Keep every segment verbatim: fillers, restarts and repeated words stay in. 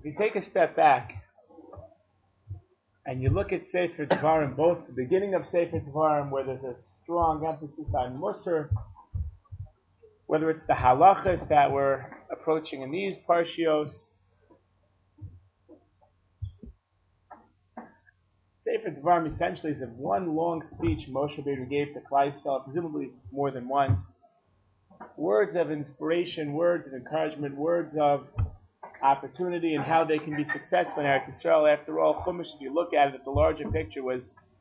If you take a step back and you look at Sefer Devarim, both the beginning of Sefer Devarim, where there's a strong emphasis on Musar, whether it's the halachas that we're approaching in these parshios, Sefer Devarim essentially is a one long speech Moshe Rabbeinu gave to Klal Yisrael, presumably more than once. Words of inspiration, words of encouragement, words of opportunity, and how they can be successful in Eretz Yisrael. After all, Chumash, if you look at it, the larger picture was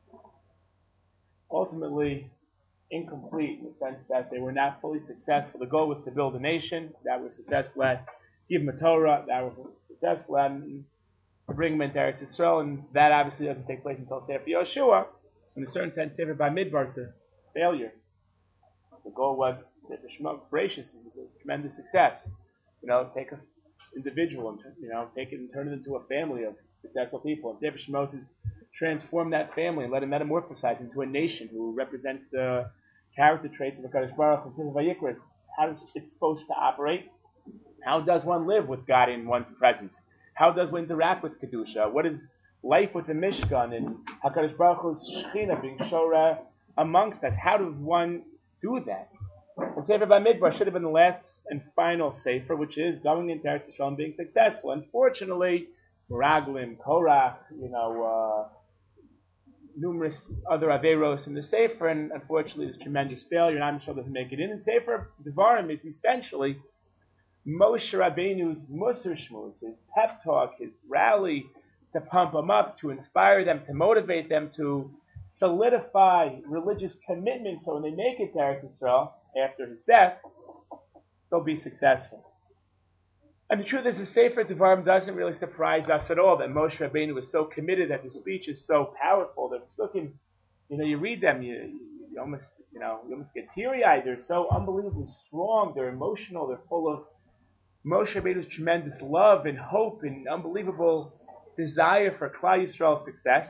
ultimately incomplete in the sense that they were not fully successful. The goal was to build a nation that was successful at, give them a Torah that was successful at, and to bring them into Eretz Yisrael, and that obviously doesn't take place until Sefer Yoshua. In a certain sense, Sefer Bamidbar is a failure. The goal was Sefer Shema Bereshis is a tremendous success. You know, take an individual and you know take it and turn it into a family of successful people. And Sefer Shemos is transform that family and let it metamorphosize into a nation who represents the character traits of HaKadosh Baruch Hu. Vayikra is how it's supposed to operate. How does one live with God in one's presence? How does one interact with Kedusha? What is life with the Mishkan and HaKadosh Baruch Hu's Shechina being Shora amongst us? How does one do that? And Sefer Bamidbar should have been the last and final Sefer, which is going into Eretz Yisrael and being successful. Unfortunately, Meraglim, Korach, you know, uh, numerous other Averos in the Sefer, and unfortunately there's tremendous failure, and I'm sure doesn't make it in. And Sefer Devarim is essentially Moshe Rabbeinu's Musar Shmuz, his pep talk, his rally to pump them up, to inspire them, to motivate them, to solidify religious commitment so when they make it to Eretz Yisrael after his death, they'll be successful. And the truth is, the Sefer Devarim doesn't really surprise us at all that Moshe Rabbeinu was so committed, that his speech is so powerful. That looking, you know, you read them, you, you almost, you know, you almost get teary-eyed. They're so unbelievably strong. They're emotional. They're full of Moshe Rabbeinu's tremendous love and hope and unbelievable desire for Klal Yisrael's success.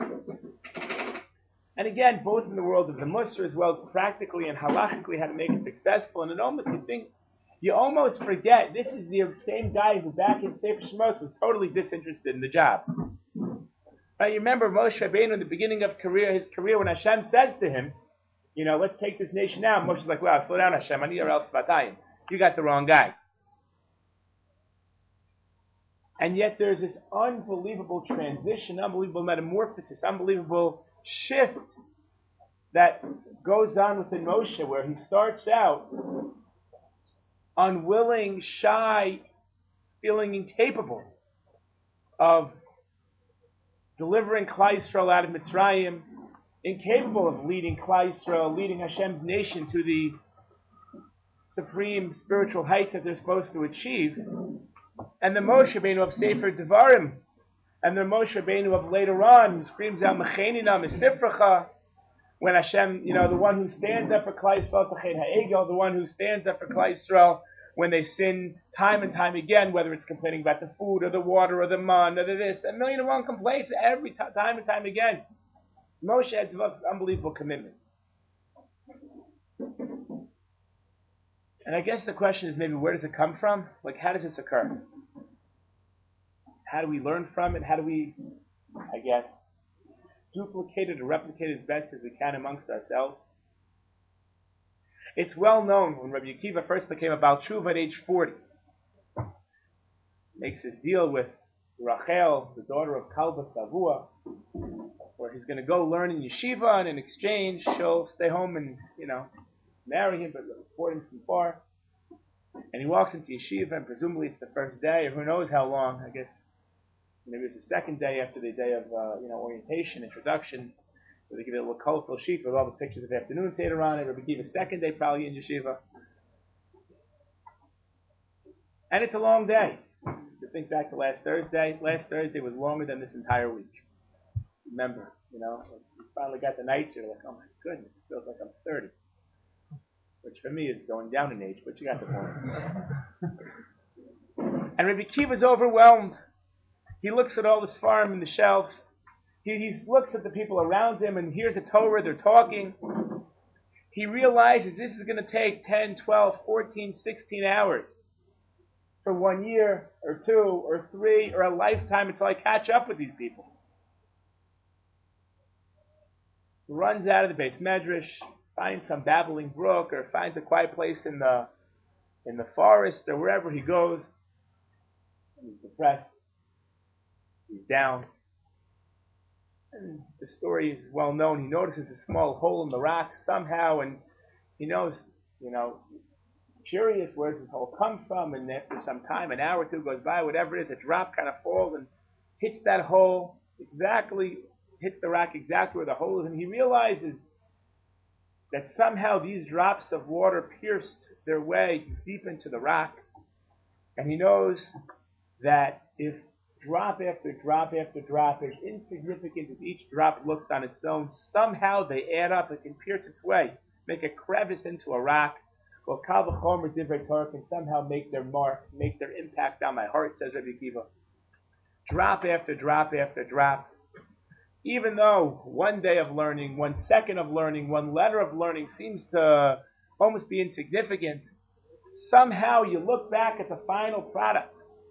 And again, both in the world of the Musar as well as practically and halachically how to make it successful. And it almost, you think, you almost forget, this is the same guy who back in Sefer Shemos was totally disinterested in the job. Right, you remember Moshe Rabbeinu in the beginning of career, his career, when Hashem says to him, you know, let's take this nation out. Moshe's like, wow, slow down Hashem, I need your el Svatayim. You got the wrong guy. And yet there's this unbelievable transition, unbelievable metamorphosis, unbelievable shift that goes on within Moshe, where he starts out unwilling, shy, feeling incapable of delivering Klal Yisrael out of Mitzrayim, incapable of leading Klal Yisrael, leading Hashem's nation to the supreme spiritual heights that they're supposed to achieve. And the Moshe Rabbeinu of Sefer Devarim, and the Moshe Rabbeinu of later on, who screams out, Mechenina Misifracha, when Hashem, you know, the one who stands up for Klal Yisrael, Tached Ha'egel, the one who stands up for Klal Yisrael when they sin time and time again, whether it's complaining about the food or the water or the man or the this, a million and one complaints every t- time and time again. Moshe had developed unbelievable commitment. And I guess the question is maybe, where does it come from? Like, how does this occur? How do we learn from it? How do we, I guess, duplicate it or replicate it as best as we can amongst ourselves? It's well known when Rabbi Akiva first became a Baal Tshuva at age forty. Makes his deal with Rachel, the daughter of Kalba Savua, where he's going to go learn in yeshiva, and in exchange she'll stay home and, you know, marry him, but support him from far. And he walks into yeshiva, and presumably it's the first day, or who knows how long, I guess maybe it's the second day after the day of uh, you know orientation, introduction, where they give it a little colorful sheet with all the pictures of afternoon Seder on it, or give a second day probably in yeshiva. And it's a long day. To think back to last Thursday, last Thursday was longer than this entire week. Remember, you know, you finally got the nights, you're like, oh my goodness, it feels like I'm thirty. Which for me is going down in age, but you got the point. And Rabbi Akiva's overwhelmed. He looks at all the Sfarim in the shelves. He, he looks at the people around him and hears the Torah, they're talking. He realizes this is going to take ten, twelve, fourteen, sixteen hours for one year or two or three or a lifetime until I catch up with these people. Runs out of the base medrash, finds some babbling brook, or finds a quiet place in the in the forest or wherever he goes. He's depressed. He's down. And the story is well known. He notices a small hole in the rock somehow, and he knows, you know, curious, where does this hole come from? And after some time, an hour or two goes by, whatever it is, a drop kind of falls and hits that hole exactly, hits the rock exactly where the hole is, and he realizes that somehow these drops of water pierced their way deep into the rock, and he knows that if drop after drop after drop, as insignificant as each drop looks on its own, somehow they add up and can pierce its way, make a crevice into a rock. Well, Kal V'chomer Divrei Torah can somehow make their mark, make their impact on my heart, says Rabbi Akiva. Drop after drop after drop. Even though one day of learning, one second of learning, one letter of learning seems to almost be insignificant, somehow you look back at the final product.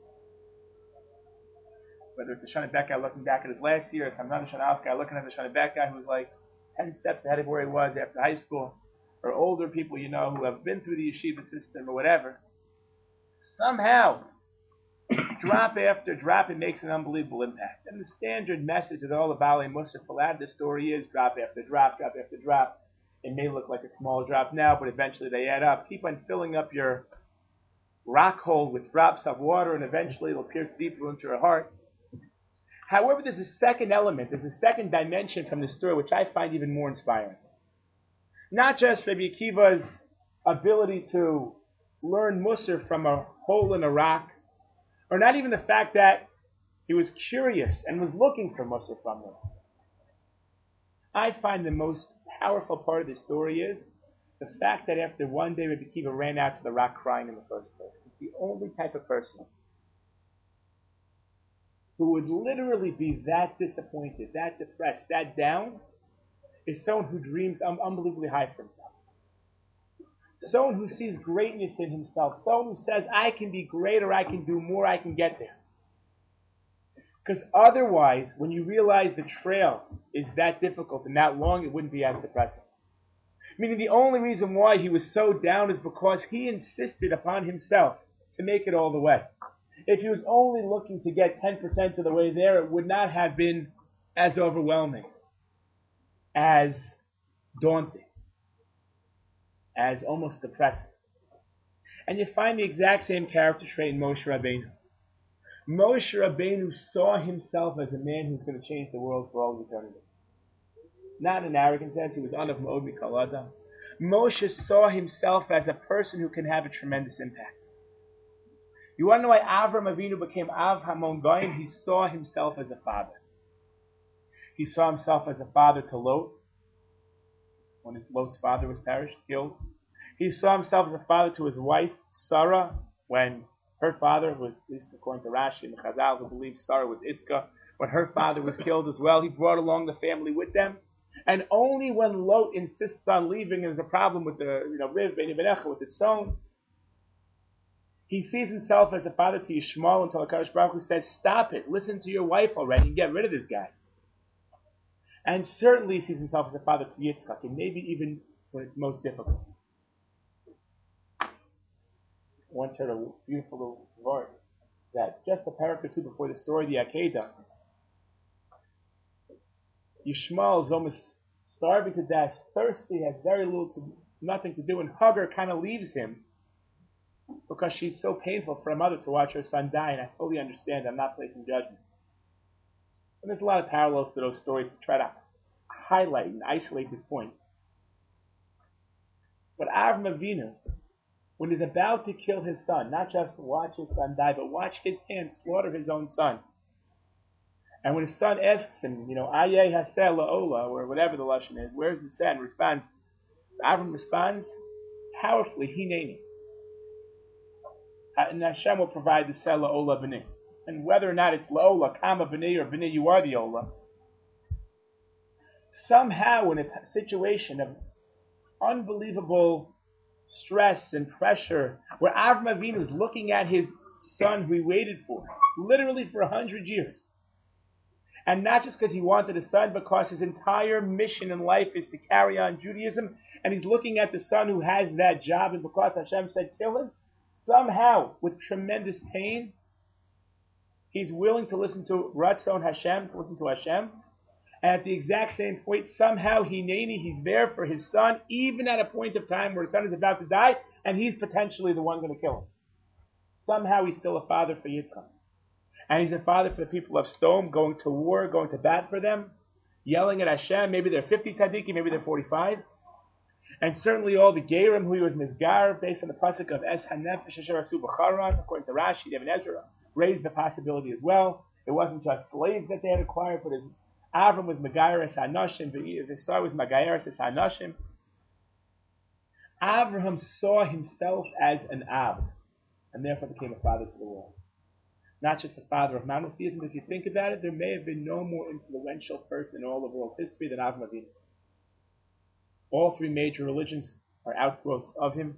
Whether it's a Shana Bet guy looking back at his last year, or some other Shana Aleph guy looking at the Shana Bet guy who was like ten steps ahead of where he was after high school, or older people you know who have been through the yeshiva system or whatever. Somehow, drop after drop, it makes an unbelievable impact. And the standard message of all the Baalei Musar will add the story is drop after drop, drop after drop. It may look like a small drop now, but eventually they add up. Keep on filling up your rock hole with drops of water, and eventually it'll pierce deeper into your heart. However, there's a second element, there's a second dimension from the story which I find even more inspiring. Not just Rabbi Akiva's ability to learn Musar from a hole in a rock, or not even the fact that he was curious and was looking for Musar from them. I find the most powerful part of the story is the fact that after one day Rabbi Akiva ran out to the rock crying in the first place. He's the only type of person who would literally be that disappointed, that depressed, that down, is someone who dreams um, unbelievably high for himself. Someone who sees greatness in himself. Someone who says, I can be greater, I can do more, I can get there. Because otherwise, when you realize the trail is that difficult and that long, it wouldn't be as depressing. Meaning the only reason why he was so down is because he insisted upon himself to make it all the way. If he was only looking to get ten percent of the way there, it would not have been as overwhelming, as daunting, as almost depressing. And you find the exact same character trait in Moshe Rabbeinu. Moshe Rabbeinu saw himself as a man who's going to change the world for all of eternity. Not in an arrogant sense, he was Anav Ma'od Mikol Adam. Moshe saw himself as a person who can have a tremendous impact. You want to know why Avram Avinu became Av Hamon Goyim? He saw himself as a father. He saw himself as a father to Lot, when his Lot's father was perished, killed. He saw himself as a father to his wife, Sarah, when her father was, at least according to Rashi and the Chazal, who believes Sarah was Iska, when her father was killed as well, he brought along the family with them. And only when Lot insists on leaving, and there's a problem with the, you know, Riv, Beni Benecha, with its own, he sees himself as a father to Yishmael until HaKadosh Baruch Hu says, stop it, listen to your wife already, and get rid of this guy. And certainly he sees himself as a father to Yitzchak, and maybe even when it's most difficult. I once heard a beautiful little word that just a paragraph or two before the story of the Akedah, Yishmael is almost starving to death, thirsty, has very little to nothing to do, and Hagar kind of leaves him because she's so painful for a mother to watch her son die, and I fully understand. I'm not placing judgment. And there's a lot of parallels to those stories to try to highlight and isolate this point. But Avram Avinu, when he's about to kill his son, not just watch his son die, but watch his hand slaughter his own son. And when his son asks him, you know, Aye Haseh La'ola, or whatever the Lashon is, where's the son? Responds, Avram responds powerfully, Hineni. And Hashem will provide the Seh La'ola B'nai. And whether or not it's La'ola, Kama B'nai, or B'nai, you are the Ola. Somehow in a situation of unbelievable stress and pressure, where Avram Avinu is looking at his son who he waited for, literally for a hundred years. And not just because he wanted a son, because his entire mission in life is to carry on Judaism, and he's looking at the son who has that job, and because Hashem said kill him, somehow, with tremendous pain, he's willing to listen to Ratzon Hashem, to listen to Hashem. And at the exact same point, somehow Hineni, he's there for his son, even at a point of time where his son is about to die, and he's potentially the one going to kill him. Somehow he's still a father for Yitzchak. And he's a father for the people of Stone, going to war, going to bat for them, yelling at Hashem. Maybe they're fifty tzaddikim, maybe they're forty-five. And certainly all the Gerim who he was Mizgar, based on the pasuk of Es HaNefesh Asher Asu B'Charan, according to Rashi, Ibn Ezra, raised the possibility as well. It wasn't just slaves that they had acquired, but his Avram was Megayeres HaNashim, his son was Megayeres HaNashim. Avraham saw himself as an Av, and therefore became a father to the world. Not just the father of monotheism, but if you think about it, there may have been no more influential person in all of world history than Avram Avinu. All three major religions are outgrowths of him.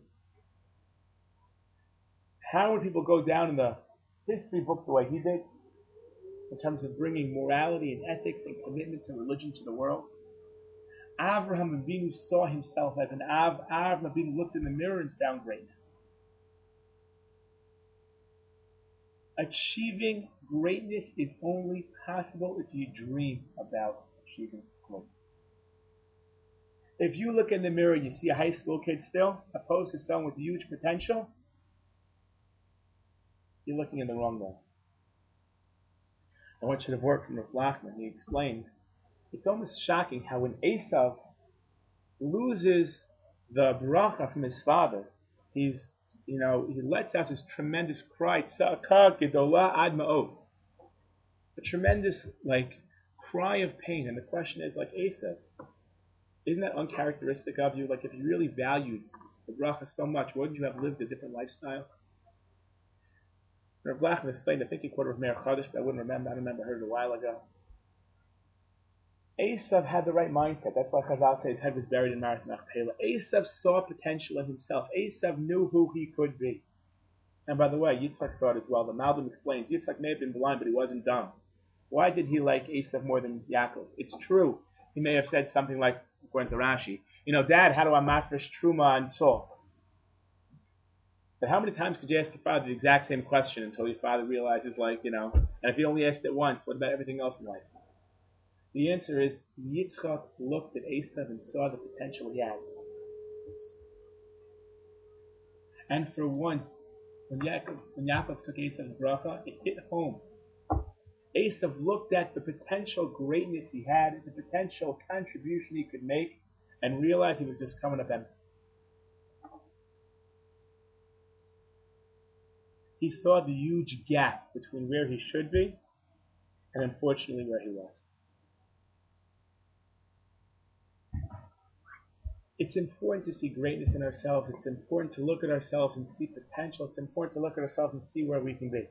How would people go down in the history book the way he did, in terms of bringing morality and ethics and commitment to religion to the world? Avraham Avinu saw himself as an Av. Avraham Avinu looked in the mirror and found greatness. Achieving greatness is only possible if you dream about achieving greatness. If you look in the mirror, you see a high school kid still, opposed to someone with huge potential, you're looking in the wrong way. I want you to work from Rav Lachman. He explained, it's almost shocking how when Esav loses the bracha from his father, he's, you know, he lets out this tremendous cry, Tzaka Gedola Ad Ma'ot. A tremendous, like, cry of pain. And the question is, like, Esav, isn't that uncharacteristic of you? Like, if you really valued the bracha so much, wouldn't you have lived a different lifestyle? Rav Lachman explained, I think he quoted Rav Meir Chadash, but I wouldn't remember. I remember I heard it a while ago. Esav had the right mindset. That's why Chazal says his head was buried in Maris Machpelah. Esav saw potential in himself. Esav knew who he could be. And by the way, Yitzchak saw it as well. The Malbim explains, Yitzchak may have been blind, but he wasn't dumb. Why did he like Esav more than Yaakov? It's true. He may have said something like, according to Rashi, you know, Dad, how do I mafresh truma and salt? But how many times could you ask your father the exact same question until your father realizes, like, you know, and if you only asked it once, what about everything else in life? The answer is, Yitzchak looked at Esav and saw the potential he had. And for once, when Yaakov, when Yaakov took Esav's bracha, it hit home. Esav looked at the potential greatness he had, the potential contribution he could make, and realized he was just coming up empty. He saw the huge gap between where he should be and unfortunately where he was. It's important to see greatness in ourselves. It's important to look at ourselves and see potential. It's important to look at ourselves and see where we can be.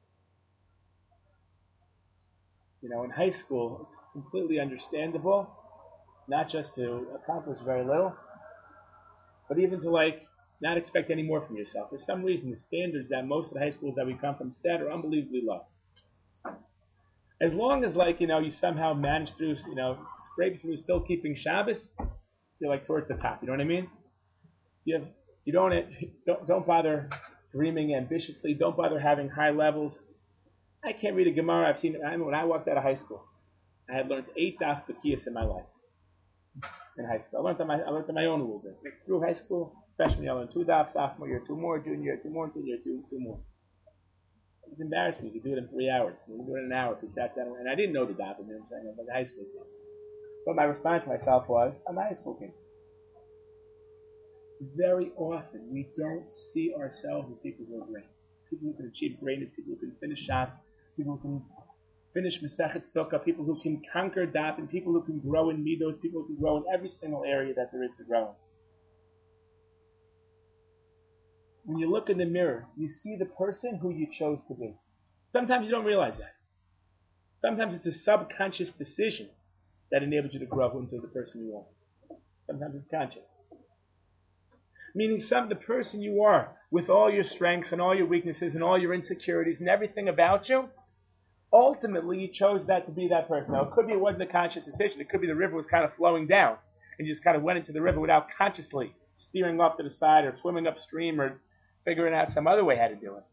You know, in high school, it's completely understandable, not just to accomplish very little, but even to, like, not expect any more from yourself. For some reason, the standards that most of the high schools that we come from set are unbelievably low. As long as, like, you know, you somehow manage through, you know, scrape through still keeping Shabbos, you're like towards the top. You know what I mean? You have, you don't, don't don't bother dreaming ambitiously. Don't bother having high levels. I can't read a Gemara. I've seen it. I mean, when I walked out of high school, I had learned eight daf b'kiyas in my life. In high school, I learned on my I learned on my own a little bit. Through high school, freshman year, I learned two daf. Sophomore year, two more. Junior year, two more. Senior year, two two more. It was embarrassing. You could do it in three hours. You could do it in an hour if you sat down. And I didn't know the daf. You know what I'm saying? I was like a high school kid. But my response to myself was, I'm a high school kid. Very often, we don't see ourselves as people who are great. People who can achieve greatness, people who can finish Shas, people who can finish Masechet Sukkah, people who can conquer Daf, and people who can grow in Midos, people who can grow in every single area that there is to grow in. When you look in the mirror, you see the person who you chose to be. Sometimes you don't realize that. Sometimes it's a subconscious decision that enables you to grow into the person you want. Sometimes it's conscious. Meaning some the person you are, with all your strengths and all your weaknesses and all your insecurities and everything about you, ultimately you chose that to be that person. Now it could be it wasn't a conscious decision. It could be the river was kind of flowing down and you just kind of went into the river without consciously steering off to the side or swimming upstream or figuring out some other way how to do it.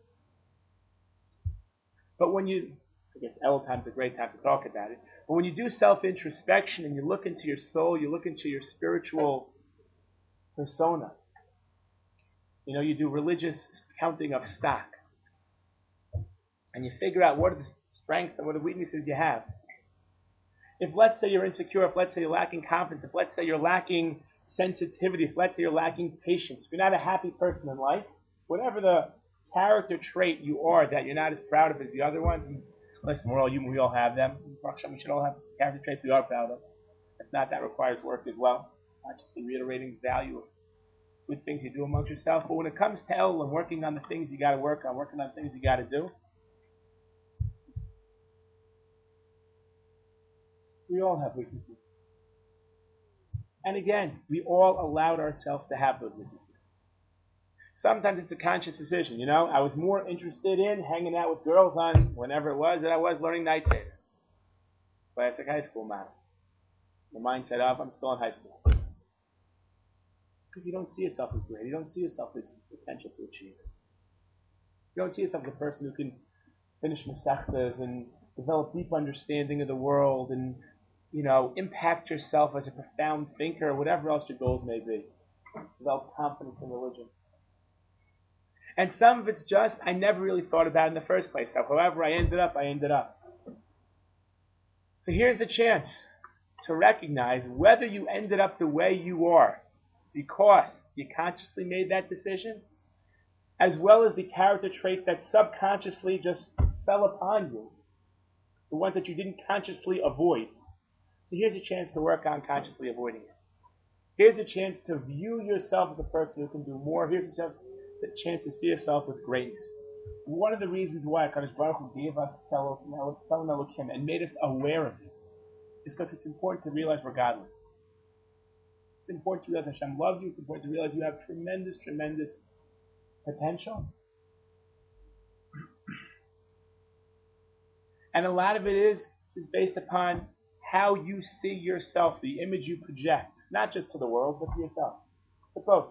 But when you, I guess Elul time's a great time to talk about it, but when you do self-introspection and you look into your soul, you look into your spiritual persona, you know, you do religious counting of stock, and you figure out what are the strengths and what are the weaknesses you have. If let's say you're insecure, if let's say you're lacking confidence, if let's say you're lacking sensitivity, if let's say you're lacking patience, if you're not a happy person in life, whatever the character trait you are that you're not as proud of as the other ones, and listen, we're all human, we all have them. We should all have character traits we are proud of. If not, that requires work as well. Not just reiterating the value of good things you do amongst yourself, but when it comes to Elul and working on the things you got to work on, working on things you got to do, we all have weaknesses. And again, we all allowed ourselves to have those weaknesses. Sometimes it's a conscious decision, you know. I was more interested in hanging out with girls on whenever it was than I was learning Night Seder. Classic high school model. The mindset of, I'm still in high school. Because you don't see yourself as great. You don't see yourself as potential to achieve. You don't see yourself as a person who can finish Masechtas and develop deep understanding of the world and, you know, impact yourself as a profound thinker or whatever else your goals may be. Develop confidence in religion. And some of it's just, I never really thought about it in the first place. So however I ended up, I ended up. So here's the chance to recognize whether you ended up the way you are because you consciously made that decision, as well as the character traits that subconsciously just fell upon you, the ones that you didn't consciously avoid. So here's a chance to work on consciously avoiding it. Here's a chance to view yourself as a person who can do more. Here's a chance the chance to see yourself with greatness. One of the reasons why HaKadosh Baruch Hu gave us Tzelem Elokim and made us aware of it is because it's important to realize we're godly. It's important to realize Hashem loves you. It's important to realize you have tremendous, tremendous potential. And a lot of it is, is based upon how you see yourself, the image you project, not just to the world, but to yourself. But both.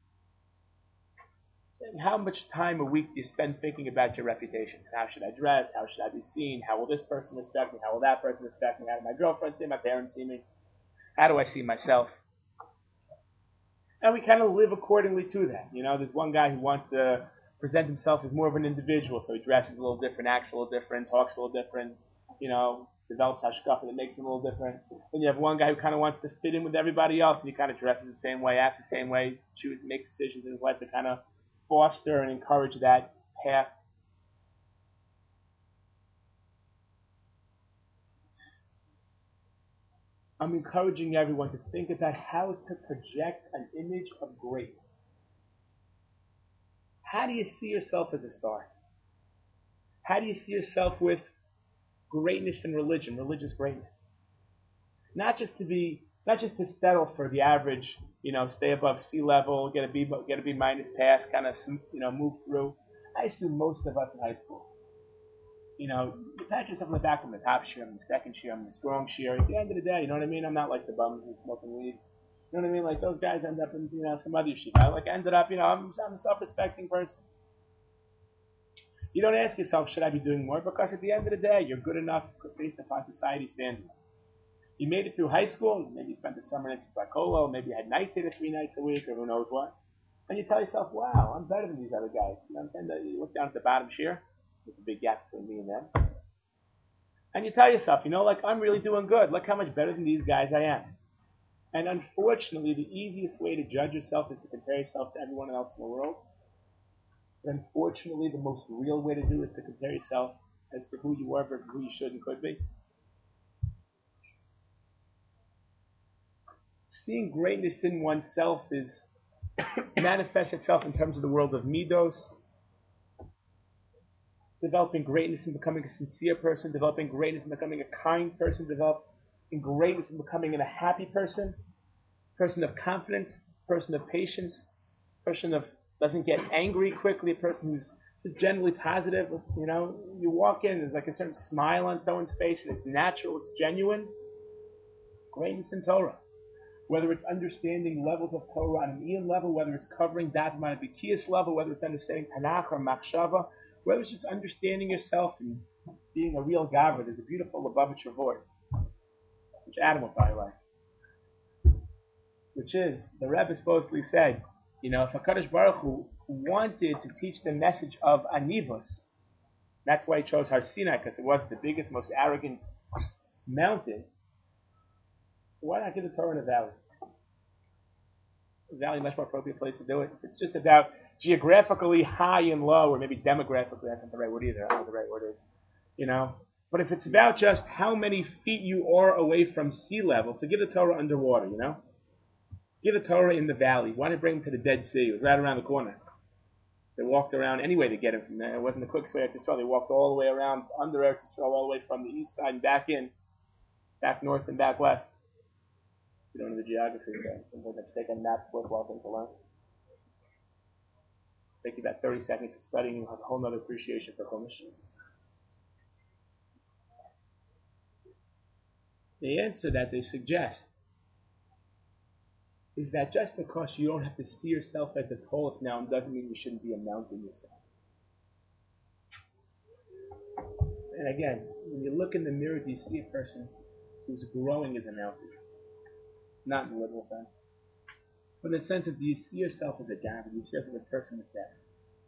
How much time a week do you spend thinking about your reputation? How should I dress? How should I be seen? How will this person respect me? How will that person respect me? How do my girlfriend see me? My parents see me? How do I see myself? And we kind of live accordingly to that. You know, there's one guy who wants to present himself as more of an individual, so he dresses a little different, acts a little different, talks a little different, you know, develops hashkafa that makes him a little different. Then you have one guy who kind of wants to fit in with everybody else, and he kind of dresses the same way, acts the same way, chooses, makes decisions in his life to kind of foster and encourage that path. I'm encouraging everyone to think about how to project an image of greatness. How do you see yourself as a star? How do you see yourself with greatness in religion, religious greatness? Not just to be, not just to settle for the average, you know, stay above sea level, get a B, get a B minus pass, kind of, you know, move through. I assume most of us in high school, you know, you pat yourself on the back from the top shear, I'm the second shear, I'm the strong shear. At the end of the day, you know what I mean? I'm not like the bums who smoking weed. You know what I mean? Like those guys end up in, you know, some other shit. I like ended up, you know, I'm, I'm a self-respecting person. You don't ask yourself, should I be doing more? Because at the end of the day, you're good enough based upon society standards. You made it through high school, maybe you spent the summer next to Barcolo, maybe you had nights in it three nights a week, or who knows what. And you tell yourself, wow, I'm better than these other guys. You know what I'm saying? You look down at the bottom shear, there's a big gap between me and them. And you tell yourself, you know, like, I'm really doing good. Look how much better than these guys I am. And unfortunately, the easiest way to judge yourself is to compare yourself to everyone else in the world. But unfortunately, the most real way to do is to compare yourself as to who you are versus who you should and could be. Seeing greatness in oneself is manifests itself in terms of the world of midos, developing greatness in becoming a sincere person, developing greatness in becoming a kind person, developing greatness in becoming a happy person, person of confidence, person of patience, person of doesn't get angry quickly, a person who's just generally positive. You know, you walk in, there's like a certain smile on someone's face, and it's natural, it's genuine. Greatness in Torah. Whether it's understanding levels of Torah on an Ian level, whether it's covering that Ma'abikiyas level, whether it's understanding Tanakh or Machshava, whether it's just understanding yourself and being a real Gavra. There's a beautiful Lubavitcher Vort, which Adam will probably like, which is, the Rebbe supposedly said, you know, if HaKadosh Baruch Hu wanted to teach the message of Anivus, that's why he chose Har Sinai, because it was the biggest, most arrogant mountain. Why not give the Torah in a valley? The valley is a much more appropriate place to do it. It's just about geographically high and low, or maybe demographically, that's not the right word either. I don't know what the right word is. You know? But if it's about just how many feet you are away from sea level, so give the Torah underwater, you know? Give the Torah in the valley. Why didn't bring him to the Dead Sea? It was right around the corner. They walked around anyway to get him from there. It wasn't the quickest way to Eretz Yisrael. They walked all the way around under Eretz Yisrael, all the way from the east side and back in, back north and back west. You don't know the geography, so sometimes I have to take a map, worthwhile thing to learn. Take you about thirty seconds of studying, you'll have a whole other appreciation for Chumash. The answer that they suggest is that just because you don't have to see yourself as the tallest mountain doesn't mean you shouldn't be a mountain yourself. And again, when you look in the mirror, do you see a person who's growing as a mountain? Not in the literal sense. But in the sense of, do you see yourself as a Gavra? Do you see yourself as a person with that?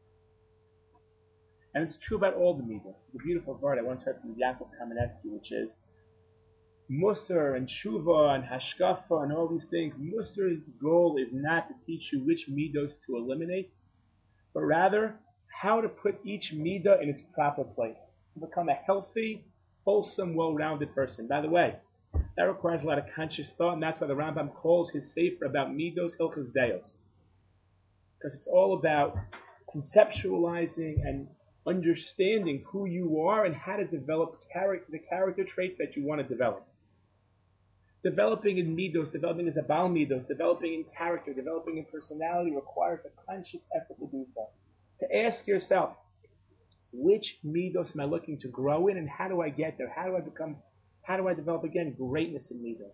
And it's true about all the midos. The beautiful word I once heard from Yaakov Kamenetsky, which is, Musar and Shuva and Hashkafa and all these things, Musar's goal is not to teach you which midos to eliminate, but rather how to put each midah in its proper place, to become a healthy, wholesome, well-rounded person. By the way, that requires a lot of conscious thought, and that's why the Rambam calls his sefer about midos Hilchos Deos, because it's all about conceptualizing and understanding who you are and how to develop character, the character traits that you want to develop. Developing in midos, developing as a Baal midos, developing in character, developing in personality requires a conscious effort to do so. To ask yourself, which midos am I looking to grow in, and how do I get there? How do I become, how do I develop again greatness in midos?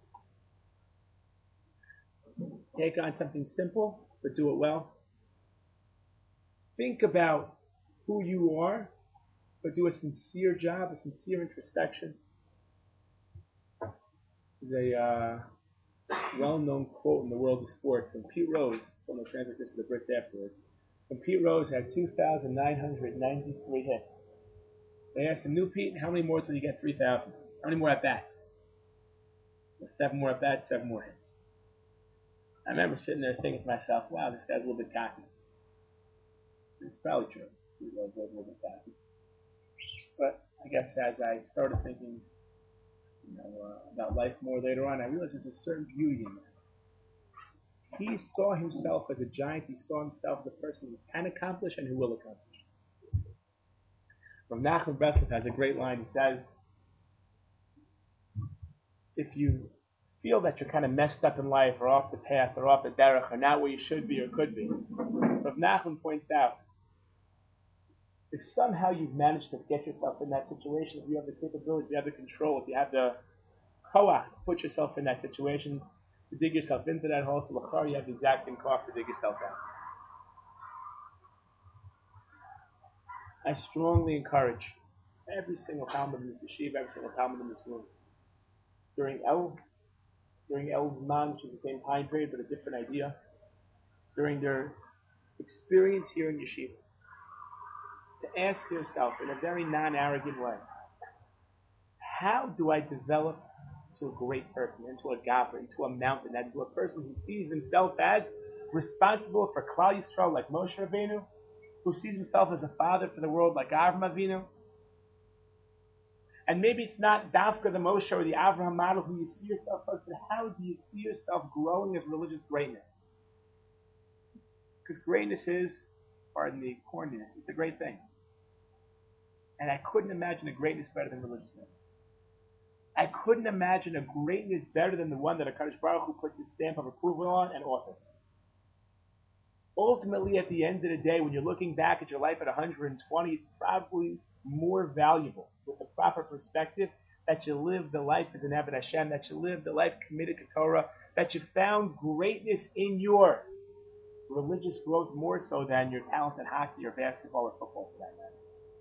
Take on something simple, but do it well. Think about who you are, but do a sincere job, a sincere introspection. There's a uh, well-known quote in the world of sports from Pete Rose. I'm going to translate this to the Brits afterwards. When Pete Rose had two thousand nine hundred ninety-three hits, they asked him, "New Pete, how many more till you get three thousand? How many more at-bats?" Seven more at-bats, seven more hits. I remember sitting there thinking to myself, wow, this guy's a little bit cocky. It's probably true. Pete Rose was a little bit cocky. But I guess as I started thinking you know, uh, about life more later on, I realized there's a certain beauty in that. He saw himself as a giant. He saw himself as a person who can accomplish and who will accomplish. From Nachman Breslov has a great line. He says, if you feel that you're kind of messed up in life or off the path or off the derech or not where you should be or could be, Rav Nachman points out, if somehow you've managed to get yourself in that situation, if you have the capability, if you have the control, if you have the koach to put yourself in that situation, to dig yourself into that hole, so l'char you have the exact same koach to dig yourself out. I strongly encourage every single talmid in this yeshiva, every single talmid in this room, during El, during El Zman, which is the same time period but a different idea, during their experience here in yeshiva, to ask yourself in a very non-arrogant way, how do I develop into a great person, into a gavra, into a mountain, into a person who sees himself as responsible for Klal Yisrael like Moshe Rabbeinu, who sees himself as a father for the world like Avram Avinu? And maybe it's not Dafka the Moshe or the Avraham model who you see yourself as, but how do you see yourself growing as religious greatness? Because greatness is, pardon the corniness, it's a great thing. And I couldn't imagine a greatness better than religiousness. I couldn't imagine a greatness better than the one that HaKadosh Baruch Hu puts his stamp of approval on and authors. ultimately, at the end of the day, when you're looking back at your life at one hundred twenty, it's probably more valuable with the proper perspective that you lived the life as an Eved Hashem, that you lived the life committed to Torah, that you found greatness in your religious growth more so than your talent in hockey or basketball or football for that matter.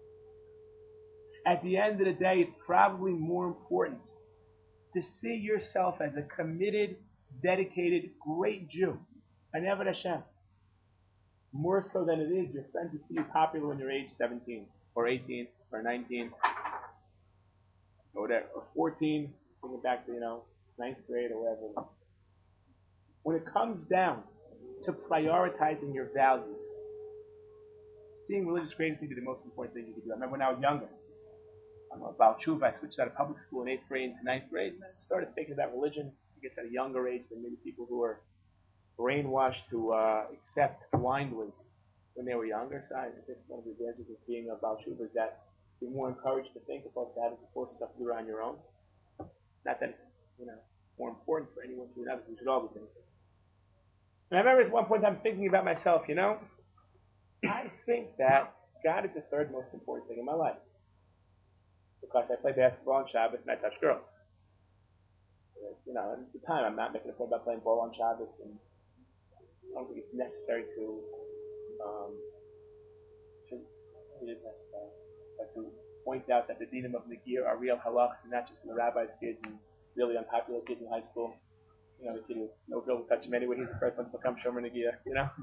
At the end of the day, it's probably more important to see yourself as a committed, dedicated, great Jew, an Eved Hashem, more so than it is your friend to see you popular when you're age seventeen or eighteen or nineteen or whatever, or fourteen, thinking back to, you know, ninth grade or whatever. When it comes down to prioritizing your values, seeing religious greatness to be the most important thing you can do. I remember when I was younger, I'm about Tshuva, I switched out of public school in eighth grade into ninth grade, and I started thinking about religion, I guess at a younger age than maybe people who are brainwashed to uh, accept blindly when they were younger. So I guess one of the advantages of being about Tshuva is that you're more encouraged to think about that as opposed to stuff to do on your own. Not that it's, you know, more important for anyone to another. We should all be thinking. And I remember at one point I'm thinking about myself, you know, I think that God is the third most important thing in my life. Because I play basketball on Shabbos and I touch girls. You know, at the time I'm not making a point about playing ball on Shabbos, and I don't think it's necessary to um, to, uh, to point out that the dinim of Nagir are real halachas and not just in the rabbi's kids and really unpopular kids in high school. You know, the kid with no girl will touch him anyway. He's the first one to become Shomer Nagir, you know?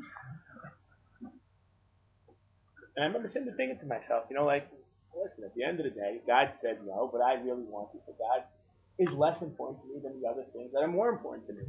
And I remember sitting there thinking to myself, you know, like, listen, at the end of the day, God said no, but I really want to. So God is less important to me than the other things that are more important to me.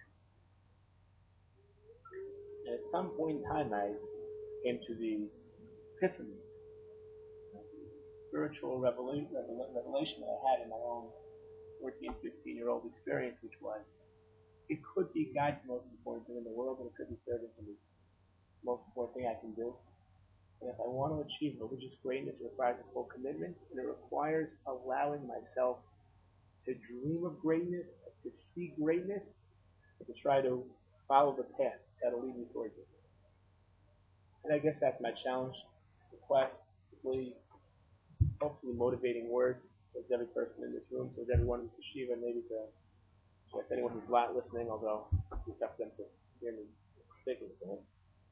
And at some point in time, I came to the epiphany, spiritual revelation, revelation that I had in my own fourteen, fifteen-year-old experience, which was, it could be God's most important thing in the world, and it could be serving Him the most important thing I can do. And if I want to achieve religious greatness, it requires a full commitment, and it requires allowing myself to dream of greatness, to see greatness, and to try to follow the path that'll lead me towards it. And I guess that's my challenge, request, plea, hopefully motivating words towards every person in this room, towards everyone in this yeshiva, and maybe to, I guess, anyone who's not listening, although it's up to them to hear me speaking to them.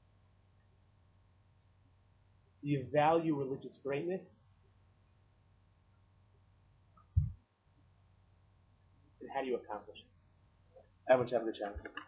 Do you value religious greatness? And how do you accomplish it? I would have the challenge.